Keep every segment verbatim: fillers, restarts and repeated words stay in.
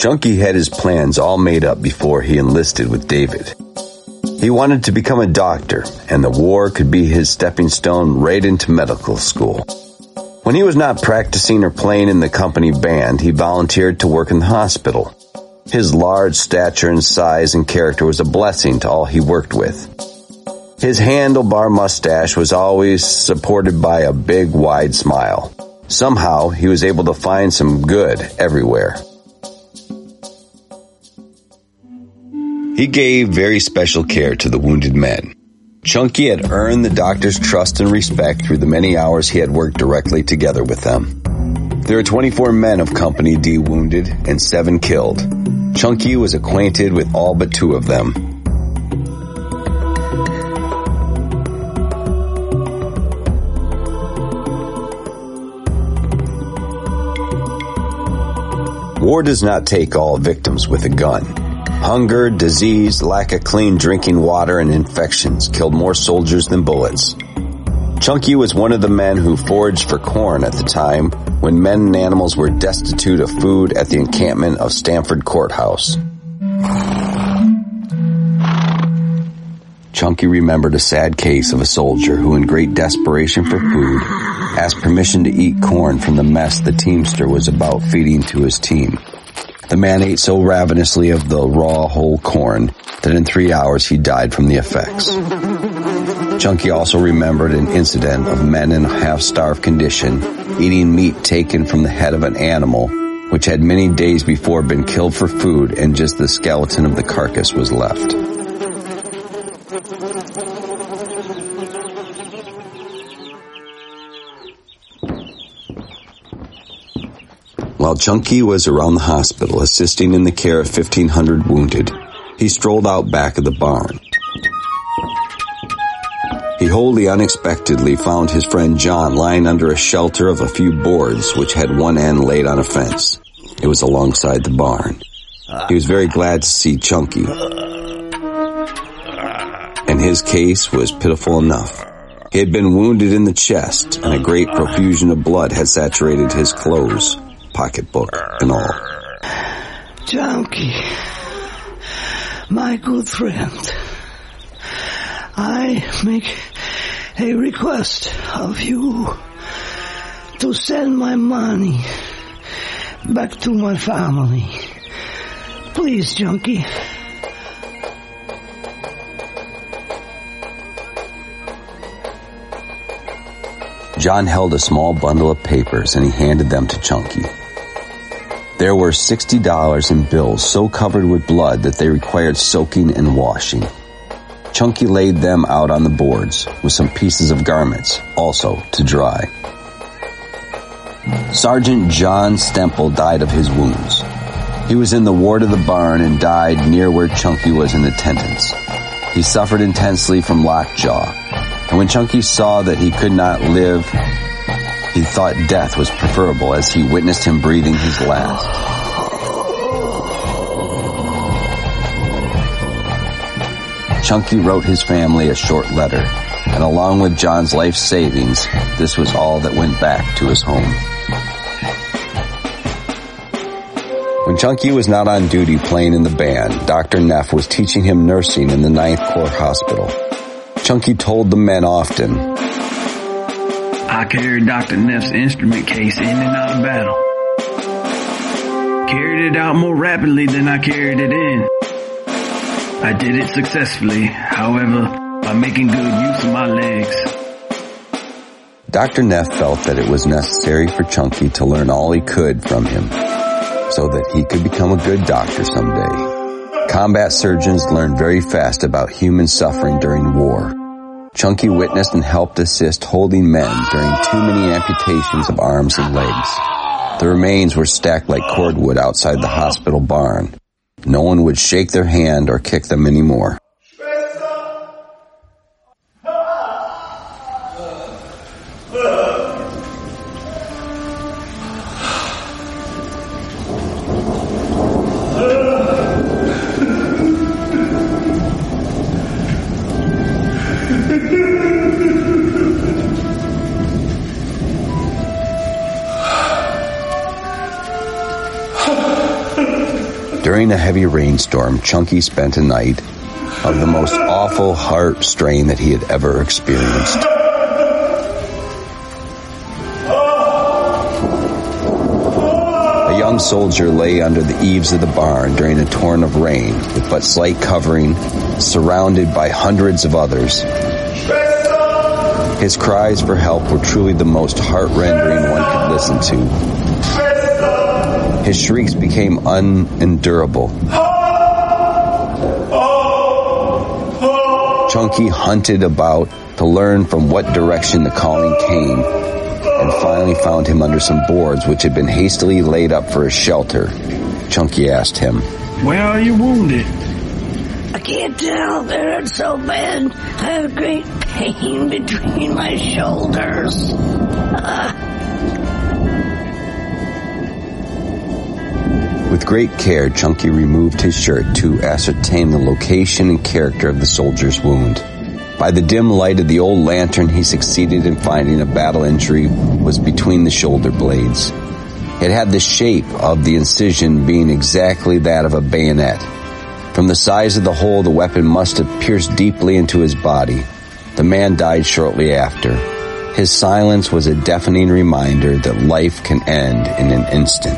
Chunky had his plans all made up before he enlisted with David. He wanted to become a doctor, and the war could be his stepping stone right into medical school. When he was not practicing or playing in the company band, he volunteered to work in the hospital. His large stature and size and character was a blessing to all he worked with. His handlebar mustache was always supported by a big, wide smile. Somehow, he was able to find some good everywhere. He gave very special care to the wounded men. Chunky had earned the doctor's trust and respect through the many hours he had worked directly together with them. There were twenty-four men of Company D wounded and seven killed. Chunky was acquainted with all but two of them. War does not take all victims with a gun. Hunger, disease, lack of clean drinking water, and infections killed more soldiers than bullets. Chunky was one of the men who foraged for corn at the time when men and animals were destitute of food at the encampment of Stamford Courthouse. Chunky remembered a sad case of a soldier who, in great desperation for food, asked permission to eat corn from the mess the teamster was about feeding to his team. The man ate so ravenously of the raw, whole corn that in three hours he died from the effects. Chunky also remembered an incident of men in a half-starved condition eating meat taken from the head of an animal which had many days before been killed for food, and just the skeleton of the carcass was left. While Chunky was around the hospital assisting in the care of fifteen hundred wounded, he strolled out back of the barn. He wholly unexpectedly found his friend John lying under a shelter of a few boards which had one end laid on a fence. It was alongside the barn. He was very glad to see Chunky, and his case was pitiful enough. He had been wounded in the chest, and a great profusion of blood had saturated his clothes, pocketbook, and all. Chunky, my good friend, I make a request of you to send my money back to my family. Please, Chunky. John held a small bundle of papers and he handed them to Chunky. There were sixty dollars in bills so covered with blood that they required soaking and washing. Chunky laid them out on the boards with some pieces of garments, also to dry. Sergeant John Stemple died of his wounds. He was in the ward of the barn and died near where Chunky was in attendance. He suffered intensely from lockjaw, and when Chunky saw that he could not live, he thought death was preferable as he witnessed him breathing his last. Chunky wrote his family a short letter, and along with John's life savings, this was all that went back to his home. When Chunky was not on duty playing in the band, Doctor Neff was teaching him nursing in the Ninth Corps Hospital. Chunky told the men often, I carried Doctor Neff's instrument case in and out of battle. Carried it out more rapidly than I carried it in. I did it successfully, however, by making good use of my legs. Doctor Neff felt that it was necessary for Chunky to learn all he could from him, so that he could become a good doctor someday. Combat surgeons learn very fast about human suffering during war. Chunky witnessed and helped assist holding men during too many amputations of arms and legs. The remains were stacked like cordwood outside the hospital barn. No one would shake their hand or kick them anymore. During a heavy rainstorm, Chunky spent a night of the most awful heart strain that he had ever experienced. A young soldier lay under the eaves of the barn during a torrent of rain with but slight covering, surrounded by hundreds of others. His cries for help were truly the most heart-rending one could listen to. His shrieks became unendurable. Chunky hunted about to learn from what direction the calling came, and finally found him under some boards which had been hastily laid up for a shelter. Chunky asked him, "Where are you wounded?" I can't tell. They hurt so bad. I have great pain between my shoulders. Uh. With great care, Chunky removed his shirt to ascertain the location and character of the soldier's wound. By the dim light of the old lantern, he succeeded in finding a battle injury was between the shoulder blades. It had the shape of the incision being exactly that of a bayonet. From the size of the hole, the weapon must have pierced deeply into his body. The man died shortly after. His silence was a deafening reminder that life can end in an instant.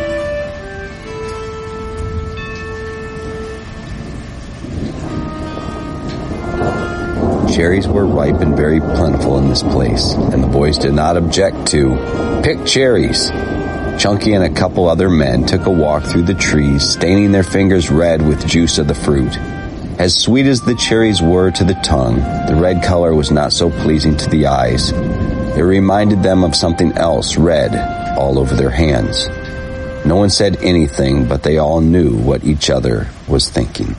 Cherries were ripe and very plentiful in this place, and the boys did not object to pick cherries. Chunky and a couple other men took a walk through the trees, staining their fingers red with juice of the fruit. As sweet as the cherries were to the tongue, the red color was not so pleasing to the eyes. It reminded them of something else red all over their hands. No one said anything, but they all knew what each other was thinking.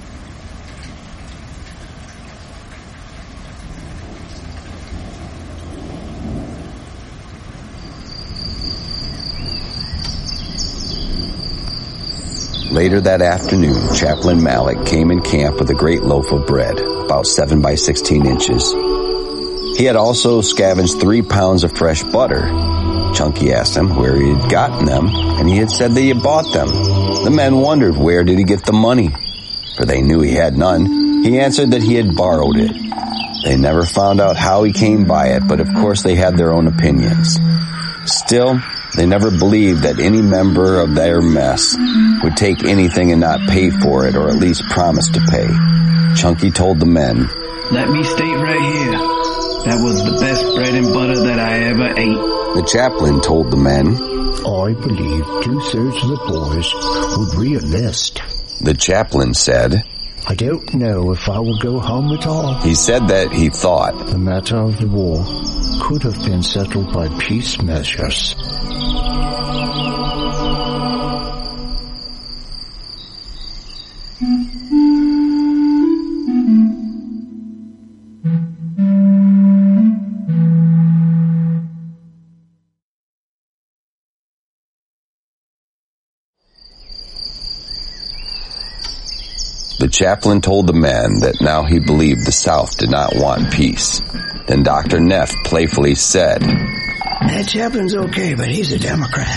Later that afternoon, Chaplain Malik came in camp with a great loaf of bread, about seven by sixteen inches. He had also scavenged three pounds of fresh butter. Chunky asked him where he had gotten them, and he had said that he had bought them. The men wondered where did he get the money, for they knew he had none. He answered that he had borrowed it. They never found out how he came by it, but of course they had their own opinions. Still, they never believed that any member of their mess would take anything and not pay for it, or at least promise to pay. Chunky told the men, "Let me state right here, that was the best bread and butter that I ever ate." The chaplain told the men, "I believe two-thirds of the boys would re-enlist." The chaplain said, "I don't know if I will go home at all." He said that he thought the matter of the war could have been settled by peace measures. The chaplain told the men that now he believed the South did not want peace. Then Doctor Neff playfully said, "That chaplain's okay, but he's a Democrat."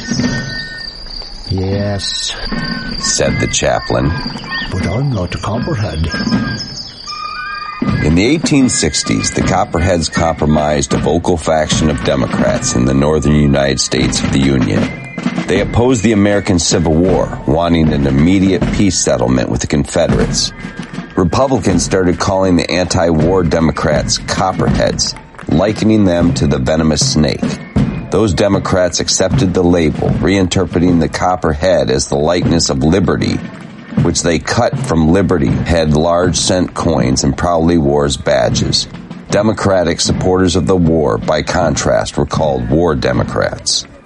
"Yes," said the chaplain, "but I'm not a Copperhead." In the eighteen sixties, the Copperheads comprised a vocal faction of Democrats in the northern United States of the Union. They opposed the American Civil War, wanting an immediate peace settlement with the Confederates. Republicans started calling the anti-war Democrats Copperheads, likening them to the venomous snake. Those Democrats accepted the label, reinterpreting the copperhead as the likeness of liberty, which they cut from Liberty, had large cent coins and proudly wore as badges. Democratic supporters of the war, by contrast, were called War Democrats.